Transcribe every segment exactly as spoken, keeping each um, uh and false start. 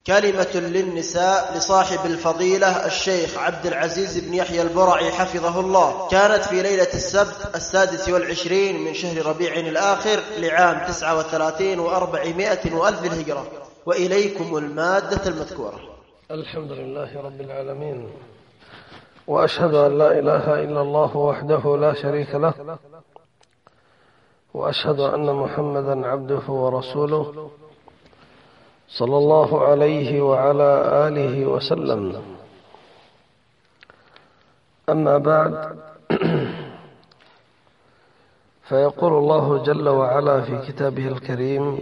كلمة للنساء لصاحب الفضيلة الشيخ عبد العزيز بن يحيى البرعي حفظه الله. كانت في ليلة السبت السادس والعشرين من شهر ربيع الآخر لعام تسعة وثلاثين وأربعمائة وألف الهجرة. وإليكم المادة المذكورة. الحمد لله رب العالمين، وأشهد أن لا إله إلا الله وحده لا شريك له، وأشهد أن محمدا عبده ورسوله صلى الله عليه وعلى آله وسلم. أما بعد، فيقول الله جل وعلا في كتابه الكريم: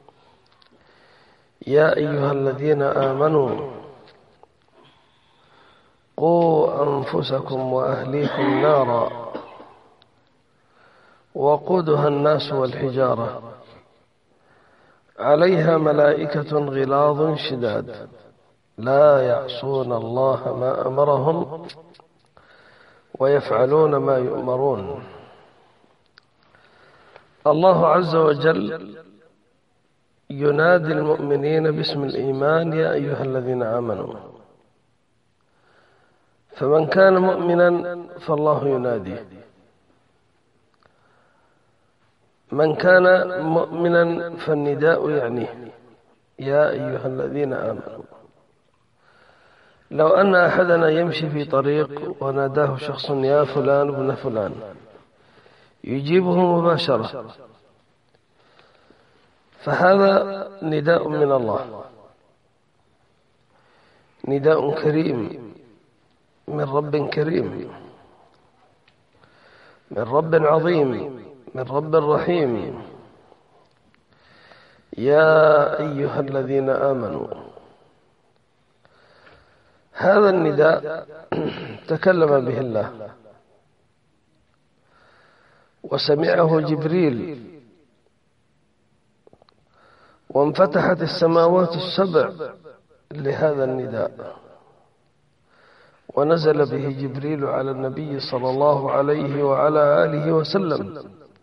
يا أيها الذين آمنوا قوا أنفسكم وأهليكم نارا وقودها الناس والحجارة عليها ملائكة غلاظ شداد لا يعصون الله ما أمرهم ويفعلون ما يؤمرون. الله عز وجل ينادي المؤمنين باسم الإيمان: يا أيها الذين آمنوا. فمن كان مؤمنا فالله يناديه، من كان مؤمنا فالنداء يعنيه: يا أيها الذين آمنوا. لو أن أحدنا يمشي في طريق وناداه شخص: يا فلان ابن فلان، يجيبه مباشرة، فهذا نداء من الله، نداء كريم من رب كريم، من رب عظيم، من رب رحيم. يا أيها الذين آمنوا. هذا النداء تكلم به الله وسمعه جبريل، وانفتحت السماوات السبع لهذا النداء، ونزل به جبريل على النبي صلى الله عليه وعلى آله وسلم،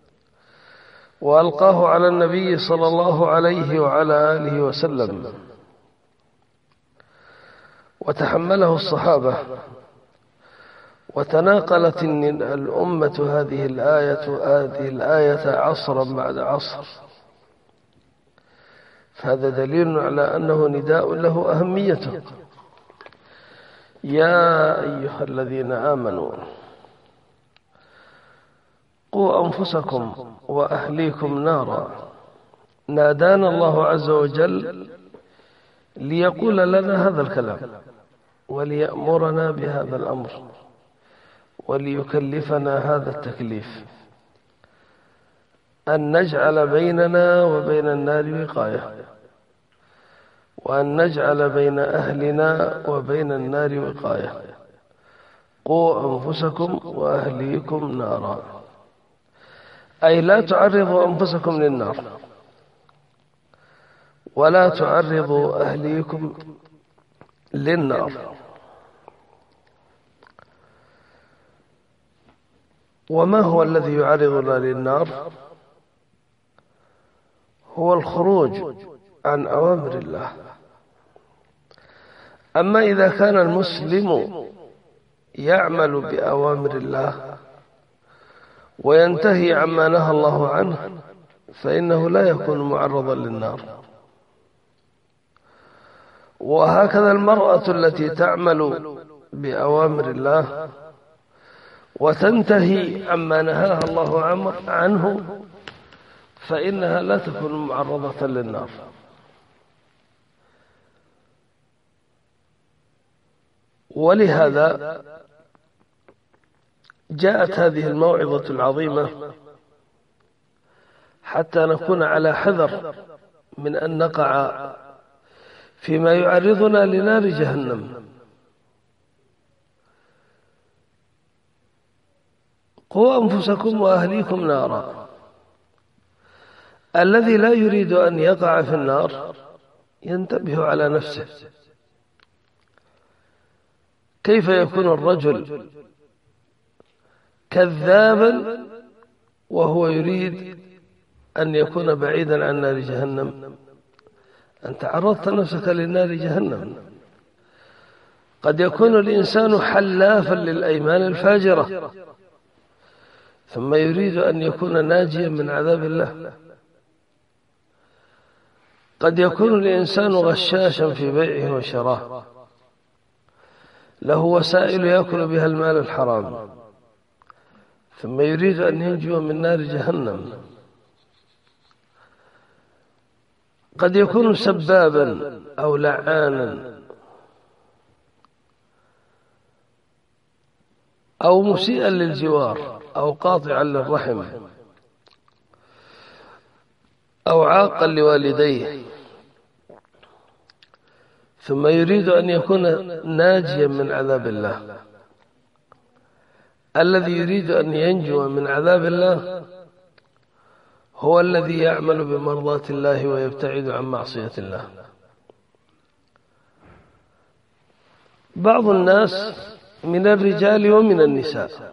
وألقاه على النبي صلى الله عليه وعلى آله وسلم، وتحمله الصحابة، وتناقلت الأمة هذه الآية هذه الآية عصرا بعد عصر. فهذا دليل على أنه نداء له أهميته. يا أيها الذين آمنوا قوا أنفسكم وأهليكم نارا. نادانا الله عز وجل ليقول لنا هذا الكلام، وليأمرنا بهذا الأمر، وليكلفنا هذا التكليف، أن نجعل بيننا وبين النار وقاية، وأن نجعل بين أهلنا وبين النار وقاية. قوا أنفسكم وأهليكم نارا، أي لا تعرضوا أنفسكم للنار، ولا تعرضوا أهليكم للنار. وما هو الذي يعرضنا للنار؟ هو الخروج عن أوامر الله. أما إذا كان المسلم يعمل بأوامر الله وينتهي عما نهى الله عنه، فإنه لا يكون معرضا للنار. وهكذا المرأة التي تعمل بأوامر الله وتنتهي عما نهاها الله عنه، فإنها لا تكون معرضة للنار. ولهذا جاءت هذه الموعظة العظيمة حتى نكون على حذر من أن نقع فيما يعرضنا لنار جهنم. قوا أنفسكم وأهليكم نارا. الذي لا يريد أن يقع في النار ينتبه على نفسه. كيف يكون الرجل كذابا وهو يريد أن يكون بعيدا عن نار جهنم؟ أنت عرضت نفسك للنار جهنم. قد يكون الإنسان حلافا للأيمان الفاجرة ثم يريد أن يكون ناجيا من عذاب الله. قد يكون الإنسان غشاشا في بيعه وشراه، له وسائل يأكل بها المال الحرام، ثم يريد أن ينجو من نار جهنم. قد يكون سبابا أو لعانا أو مسيئا للجوار أو قاطعا للرحم أو عاقا لوالديه، ثم يريد أن يكون ناجيا من عذاب الله. الذي يريد أن ينجو من عذاب الله هو الذي يعمل بمرضاة الله ويبتعد عن معصية الله. بعض الناس من الرجال ومن النساء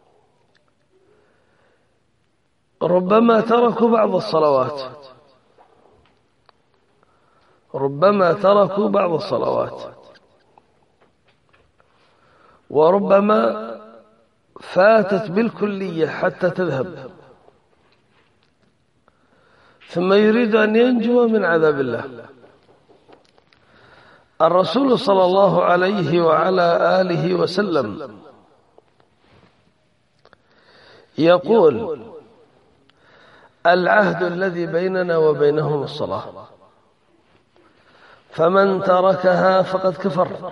ربما تركوا بعض الصلوات ربما تركوا بعض الصلوات وربما فاتت بالكلية حتى تذهب، ثم يريد أن ينجو من عذاب الله. الرسول صلى الله عليه وعلى آله وسلم يقول: العهد الذي بيننا وبينهم الصلاة، فمن تركها فقد كفر.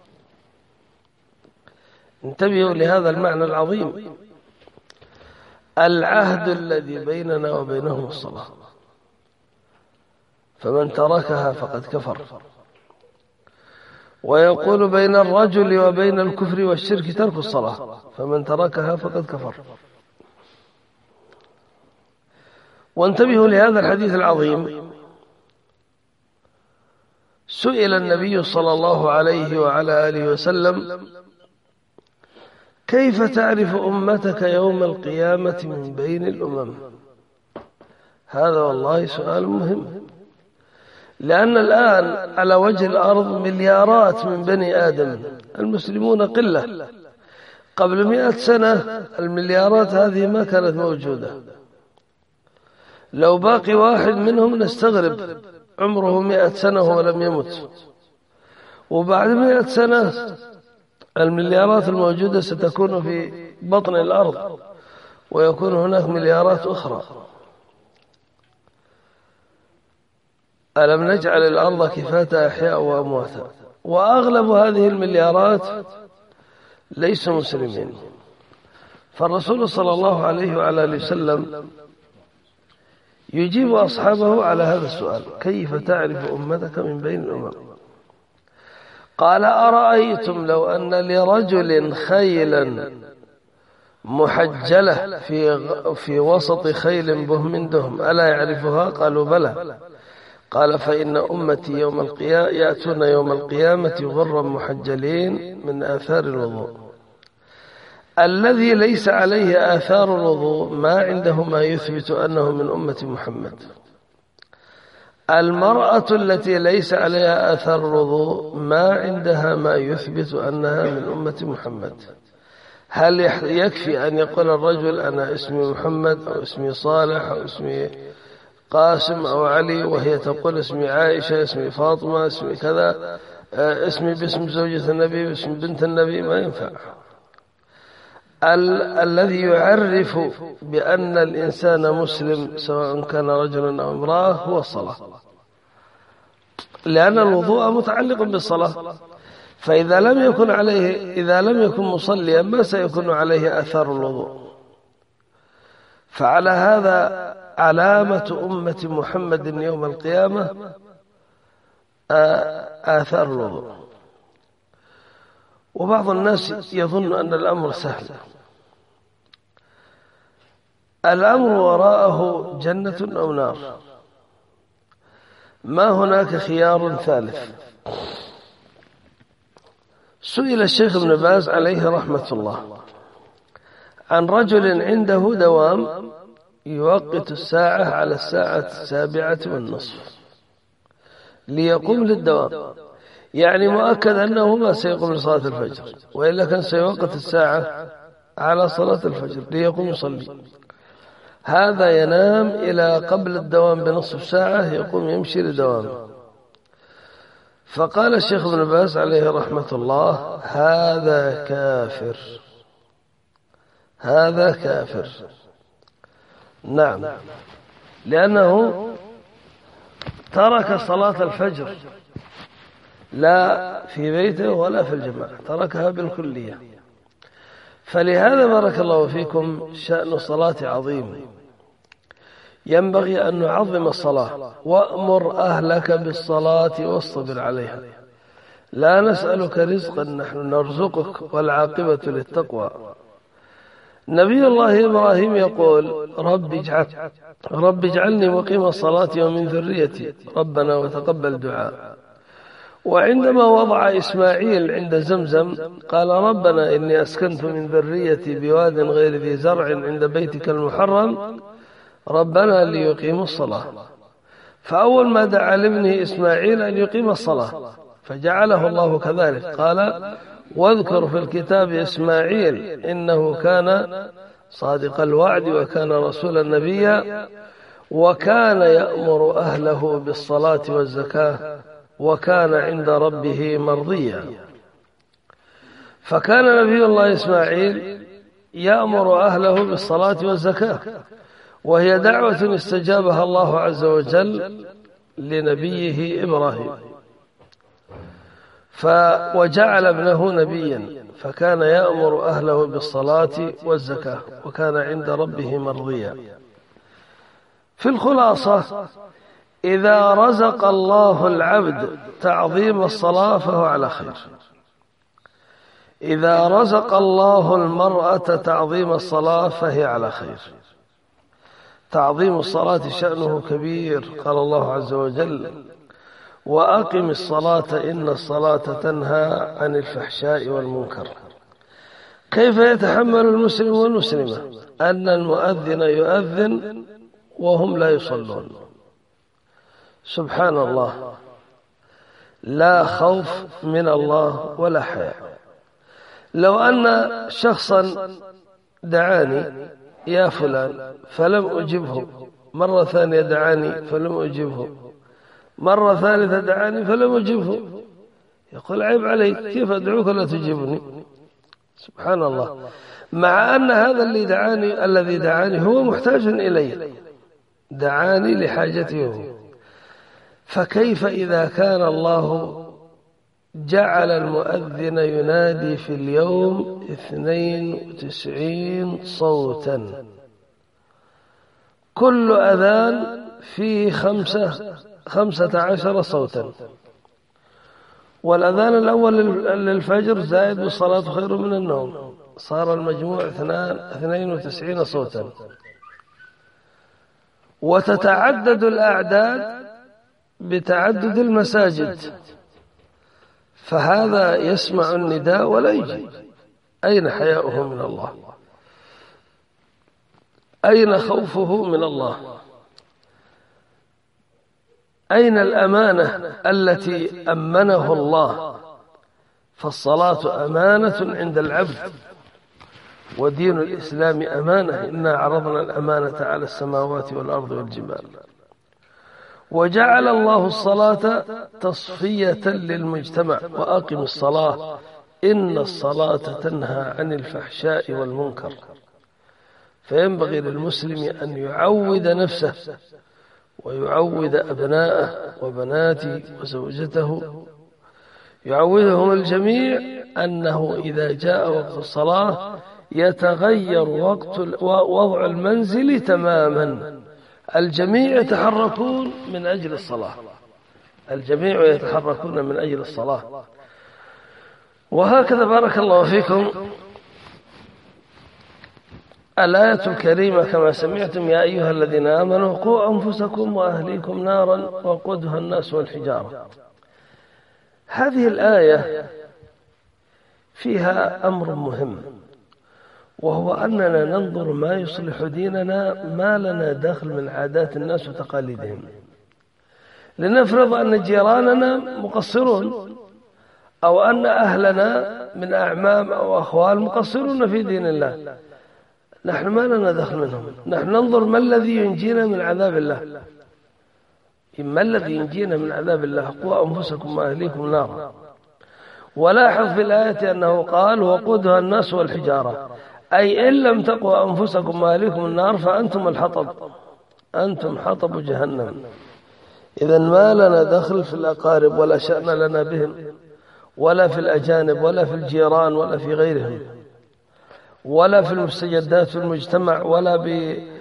انتبهوا لهذا المعنى العظيم. العهد الذي بيننا وبينهم الصلاة، فمن تركها فقد كفر. ويقول: بين الرجل وبين الكفر والشرك ترك الصلاة، فمن تركها فقد كفر. وانتبهوا لهذا الحديث العظيم. سئل النبي صلى الله عليه وعلى آله وسلم: كيف تعرف أمتك يوم القيامة من بين الأمم؟ هذا والله سؤال مهم، لأن الآن على وجه الأرض مليارات من بني آدم، المسلمون قلة. قبل مئة سنة المليارات هذه ما كانت موجودة. لو باقي واحد منهم نستغرب عمره مئة سنة ولم يمت، وبعد مئة سنة المليارات الموجودة ستكون في بطن الأرض ويكون هناك مليارات أخرى. ألم نجعل الأرض كفاة أحياء وأمواتا؟ وأغلب هذه المليارات ليسوا مسلمين. فالرسول صلى الله عليه وعلى آله وسلم يجيب أصحابه على هذا السؤال: كيف تعرف أمتك من بين الأمم؟ قال: أرأيتم لو أن لرجل خيلا محجلة في في وسط خيل بهم دهم ألا يعرفها؟ قالوا: بلى. قال: فإن أمتي يوم القيامة يأتون يوم القيامة غرا محجلين من آثار الوضوء. الذي ليس عليه آثار الوضوء ما عنده ما يثبت أنه من أمة محمد. المرأة التي ليس عليها آثار الوضوء ما عندها ما يثبت أنها من أمة محمد. هل يكفي أن يقول الرجل: أنا اسمي محمد أو اسمي صالح أو اسمي قاسم أو علي، وهي تقول اسمي عائشة، اسمي فاطمة، اسمي كذا، اسمي باسم زوجة النبي، باسم بنت النبي؟ ما ينفع. ال الذي يعرف بأن الإنسان مسلم سواء كان رجلا أو امرأة هو الصلاة، لأن الوضوء متعلق بالصلاة. فإذا لم يكن عليه إذا لم يكن مصليا ما سيكون عليه آثار الوضوء. فعلى هذا علامة أمة محمد يوم القيامة آثار الوضوء. وبعض الناس يظن أن الأمر سهل. الأمر وراءه جنة أو نار، ما هناك خيار ثالث. سئل الشيخ ابن باز عليه رحمة الله عن رجل عنده دوام يوقت الساعة على الساعة السابعة والنصف، ليقوم للدوام، يعني مؤكد أنه ما سيقوم لصلاة الفجر، وإلا كان سيوقت الساعة على صلاة الفجر ليقوم يصلي. هذا ينام إلى قبل الدوام بنصف ساعة، يقوم يمشي لدوامه. فقال الشيخ ابن باز عليه رحمة الله: هذا كافر، هذا كافر. نعم، لأنه ترك صلاة الفجر لا في بيته ولا في الجماعة، تركها بالكلية. فلهذا بارك الله فيكم شأن الصلاة عظيم، ينبغي أن نعظم الصلاة. وأمر أهلك بالصلاة واصطبر عليها، لا نسألك رزقا نحن نرزقك والعاقبة للتقوى. نبي الله إبراهيم يقول: رب اجعل رب اجعلني مقيم الصلاة ومن ذريتي ربنا وتقبل دعاء. وعندما وضع إسماعيل عند زمزم قال: ربنا إني أسكنت من ذريتي بواد غير ذي زرع عند بيتك المحرم ربنا ليقيموا الصلاة. فأول ما دعا لابنه إسماعيل أن يقيم الصلاة، فجعله الله كذلك. قال: واذكر في الكتاب إسماعيل إنه كان صادق الوعد وكان رسولا نبيا وكان يأمر أهله بالصلاة والزكاة وكان عند ربه مرضيا. فكان نبي الله إسماعيل يأمر أهله بالصلاة والزكاة، وهي دعوة استجابها الله عز وجل لنبيه إبراهيم، وجعل ابنه نبيا، فكان يأمر أهله بالصلاة والزكاة وكان عند ربه مرضيا. في الخلاصة: إذا رزق الله العبد تعظيم الصلاة فهو على خير، إذا رزق الله المرأة تعظيم الصلاة فهي على خير. تعظيم الصلاة شأنه كبير، قال الله عز وجل: وأقم الصلاة إن الصلاة تنهى عن الفحشاء والمنكر. كيف يتحمل المسلم والمسلمة أن المؤذن يؤذن وهم لا يصلون؟ سبحان الله، لا خوف من الله ولا حياء. لو أن شخصا دعاني: يا فلان، فلم أجبه، مرة ثانية دعاني فلم أجبه، مرة ثالثة دعاني فلم أجبه، يقول: عيب عليك، كيف أدعوك لا تجيبني؟ سبحان الله، مع أن هذا اللي دعاني الذي دعاني هو محتاج إلي، دعاني لحاجته. فكيف إذا كان الله جعل المؤذن ينادي في اليوم اثنين وتسعين صوتا، كل أذان فيه خمسة خمسة عشر صوتا، والأذان الأول للفجر زائد والصلاة خير من النوم، صار المجموع اثنين وتسعين صوتا. وتتعدد الأعداد بتعدد المساجد، فهذا يسمع النداء ولا يجي. أين حياؤه من الله؟ أين خوفه من الله؟ أين الأمانة التي أمنه الله؟ فالصلاة أمانة عند العبد، ودين الإسلام أمانة. إنا عرضنا الأمانة على السماوات والأرض والجبال. وجعل الله الصلاة تصفية للمجتمع: وأقم الصلاة إن الصلاة تنهى عن الفحشاء والمنكر. فينبغي للمسلم أن يعود نفسه ويعود أبناءه وبناته وزوجته، يعودهم الجميع أنه إذا جاء وقت الصلاة يتغير وقت وضع المنزل تماما. الجميع يتحركون من أجل الصلاة، الجميع يتحركون من أجل الصلاة. وهكذا بارك الله فيكم الآية الكريمة كما سمعتم: يا أيها الذين آمنوا قوا أنفسكم وأهليكم نارا وقودها الناس والحجارة. هذه الآية فيها أمر مهم، وهو أننا ننظر ما يصلح ديننا، ما لنا دخل من عادات الناس وتقاليدهم. لنفرض أن جيراننا مقصرون، أو أن أهلنا من أعمام أو أخوال مقصرون في دين الله، نحن ما لنا دخل منهم، نحن ننظر ما الذي ينجينا من عذاب الله، ما الذي ينجينا من عذاب الله، قوا أنفسكم وأهليكم نارا. ولاحظ في الآية أنه قال وقودها الناس والحجارة، أي إن لم تقوا أنفسكم وأهليكم النار فأنتم الحطب، أنتم حطب جهنم. إذن ما لنا دخل في الأقارب ولا شأن لنا بهم، ولا في الأجانب ولا في الجيران ولا في غيرهم، ولا في المستجدات في المجتمع، ولا ب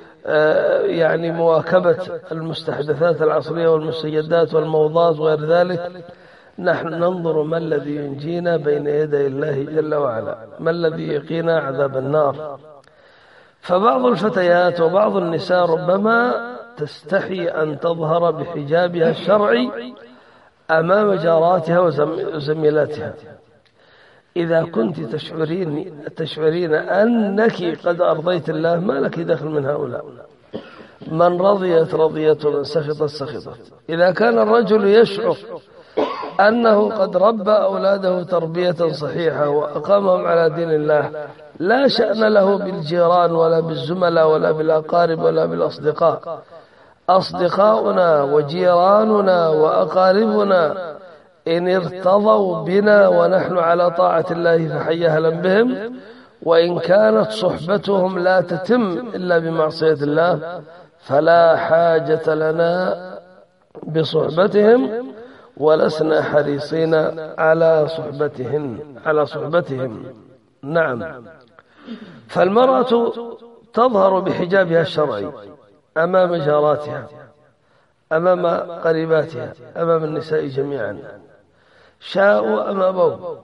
يعني مواكبة المستحدثات العصرية والمستجدات والموضات وغير ذلك. نحن ننظر ما الذي ينجينا بين يدي الله جل وعلا، ما الذي يقينا عذاب النار. فبعض الفتيات وبعض النساء ربما تستحي أن تظهر بحجابها الشرعي أمام جاراتها وزميلاتها. إذا كنت تشعرين, تشعرين أنك قد أرضيت الله ما لك دخل من هؤلاء، من رضيت رضيت ومن سخطت سخطت. إذا كان الرجل يشعر أنه قد ربى أولاده تربية صحيحة وأقامهم على دين الله، لا شأن له بالجيران ولا بالزملاء ولا بالأقارب ولا بالأصدقاء. أصدقاؤنا وجيراننا وأقاربنا إن ارتضوا بنا ونحن على طاعة الله فحي أهلا بهم، وإن كانت صحبتهم لا تتم إلا بمعصية الله فلا حاجة لنا بصحبتهم، ولسنا حريصين على صحبتهم على صحبتهم. نعم. فالمرأة تظهر بحجابها الشرعي أمام جاراتها، أمام قريباتها، أمام النساء جميعا، شاءوا أم أبوا.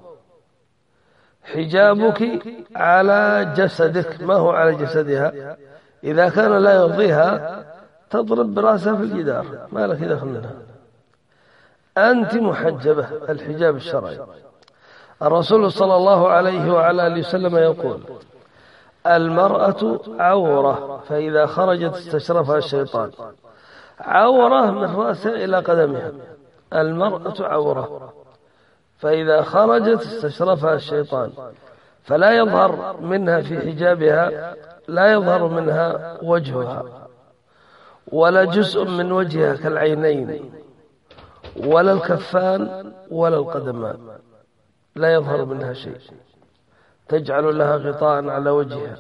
حجابك على جسدك، ما هو على جسدها. إذا كان لا يرضيها تضرب برأسها في الجدار، ما لك دخل منها، أنت محجبة. الحجاب الشرعي. الرسول صلى الله عليه وعلى آله وسلم يقول المرأة عورة فإذا خرجت استشرفها الشيطان. عورة من رأسها إلى قدمها، المرأة عورة فإذا خرجت استشرفها الشيطان، فلا يظهر منها في حجابها، لا يظهر منها وجهها ولا جزء من وجهها كالعينين ولا الكفان ولا القدمان، لا يظهر منها شيء. تجعل لها غطاء على وجهها،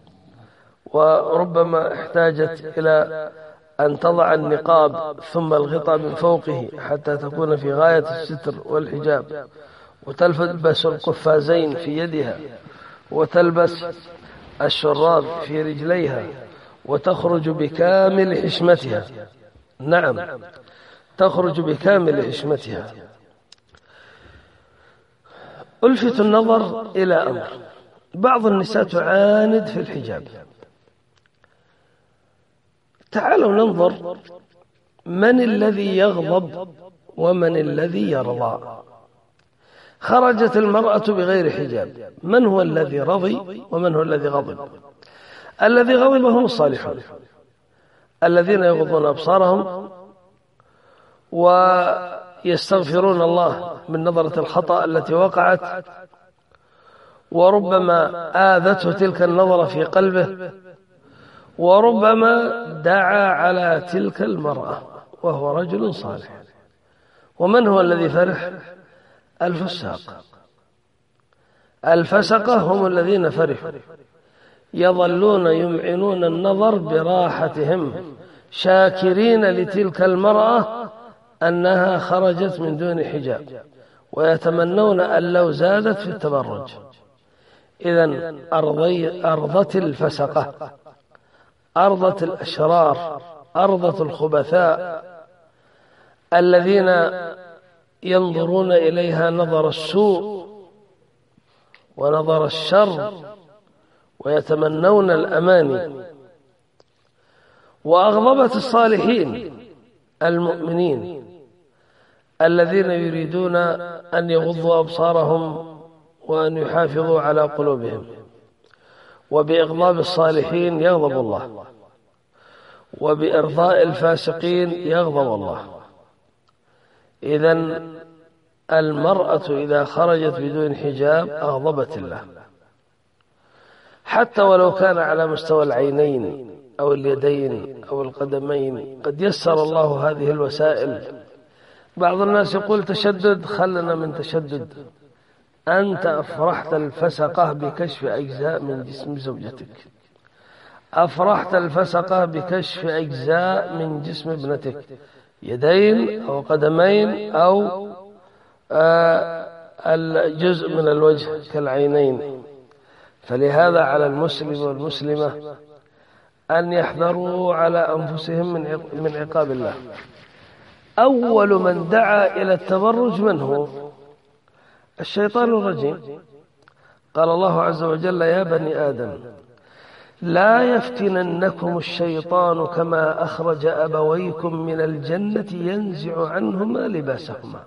وربما احتاجت إلى أن تضع النقاب ثم الغطاء من فوقه حتى تكون في غاية الستر والحجاب، وتلبس القفازين في يدها، وتلبس الشراب في رجليها، وتخرج بكامل حشمتها. نعم، تخرج بكامل حشمتها. ألفت النظر إلى أمر، بعض النساء تعاند في الحجاب. تعالوا ننظر من الذي يغضب ومن الذي يرضى. خرجت المرأة بغير حجاب، من هو الذي رضي ومن هو الذي غضب؟ الذي غضب هم الصالحون الذين يغضون أبصارهم ويستغفرون الله من نظرة الخطأ التي وقعت، وربما آذته تلك النظرة في قلبه، وربما دعا على تلك المرأة وهو رجل صالح. ومن هو الذي فرح؟ الفساق. الفسقة هم الذين فرحوا، يظلون يمعنون النظر براحتهم شاكرين لتلك المرأة أنها خرجت من دون حجاب، ويتمنون أن لو زادت في التبرج. إذن أرضت الفسقة، أرضت الأشرار، أرضت الخبثاء الذين ينظرون إليها نظر السوء ونظر الشر ويتمنون الأماني. وأغضبت الصالحين المؤمنين الذين يريدون أن يغضوا أبصارهم وأن يحافظوا على قلوبهم. وبإغضاب الصالحين يغضب الله، وبإرضاء الفاسقين يغضب الله. إذن المرأة إذا خرجت بدون حجاب أغضبت الله، حتى ولو كان على مستوى العينين أو اليدين أو القدمين. قد يسر الله هذه الوسائل. بعض الناس يقول تشدد، خلنا من تشدد. أنت أفرحت الفسقة بكشف أجزاء من جسم زوجتك، أفرحت الفسقة بكشف أجزاء من جسم ابنتك، يدين أو قدمين أو الجزء من الوجه كالعينين. فلهذا على المسلم والمسلمة أن يحذروا على أنفسهم من عقاب الله. أول من دعا إلى التبرج من هو؟ الشيطان الرجيم. قال الله عز وجل: يا بني آدم لا يفتننكم الشيطان كما أخرج أبويكم من الجنة ينزع عنهما لباسهما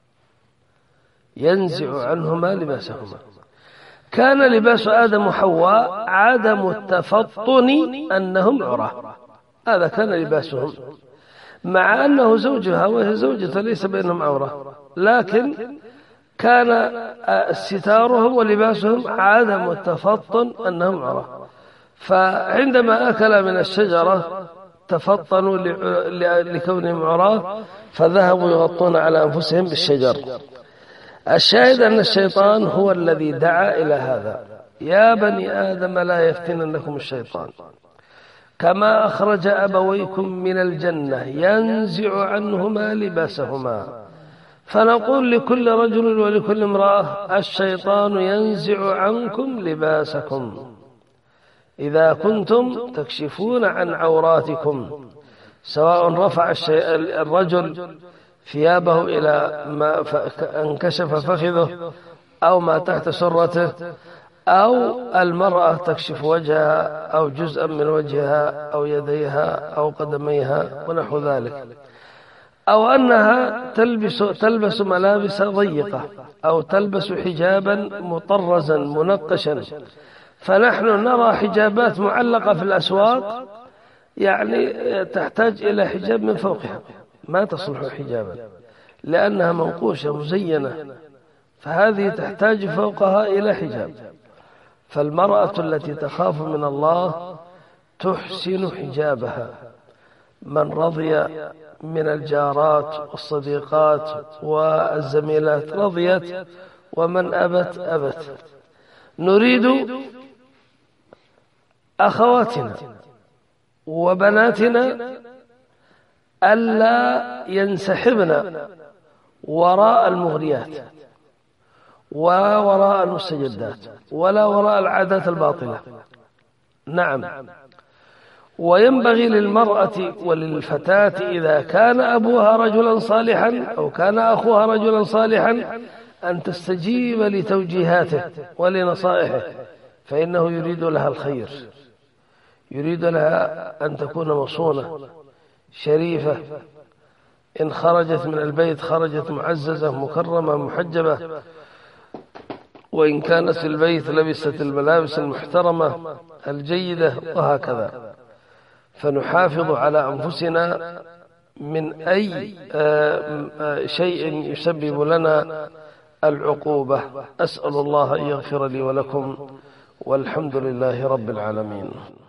ينزع عنهما لباسهما كان لباس آدم وحواء عدم التفطن أنهم عراه، هذا كان لباسهم، مع أنه زوجها وهي زوجته ليس بينهم عورة، لكن كان ستارهم ولباسهم عدم التفطن أنهم عراه. فعندما أكل من الشجرة تفطنوا لكونهم عراه فذهبوا يغطون على أنفسهم بالشجر. الشاهد أن الشيطان هو الذي دعا إلى هذا. يا بني آدم لا يفتننكم الشيطان كما أخرج أبويكم من الجنة ينزع عنهما لباسهما. فنقول لكل رجل ولكل امرأة: الشيطان ينزع عنكم لباسكم إذا كنتم تكشفون عن عوراتكم، سواء رفع الرجل ثيابه إلى ما انكشف فخذه أو ما تحت سرته، أو المرأة تكشف وجهها أو جزءا من وجهها أو يديها أو قدميها ونحو ذلك، أو أنها تلبس, تلبس ملابس ضيقة أو تلبس حجابا مطرزا منقشا. فنحن نرى حجابات معلقة في الأسواق يعني تحتاج إلى حجاب من فوقها، ما تصلح حجابا لأنها منقوشة مزينة، فهذه تحتاج فوقها إلى حجاب. فالمرأة التي تخاف من الله تحسن حجابها. من رضي من الجارات والصديقات والزميلات رضيت، ومن أبت أبت. نريد أخواتنا وبناتنا ألا ينسحبن وراء المغريات ووراء المستجدات ولا وراء العادات الباطلة. نعم، وينبغي للمرأة وللفتاة إذا كان أبوها رجلا صالحا أو كان أخوها رجلا صالحا أن تستجيب لتوجيهاته ولنصائحه، فإنه يريد لها الخير، يريد لها أن تكون مصونة شريفة. إن خرجت من البيت خرجت معززة مكرمة محجبة، وإن كانت في البيت لبست الملابس المحترمة الجيدة، وهكذا. فنحافظ على أنفسنا من أي شيء يسبب لنا العقوبة. أسأل الله أن يغفر لي ولكم، والحمد لله رب العالمين.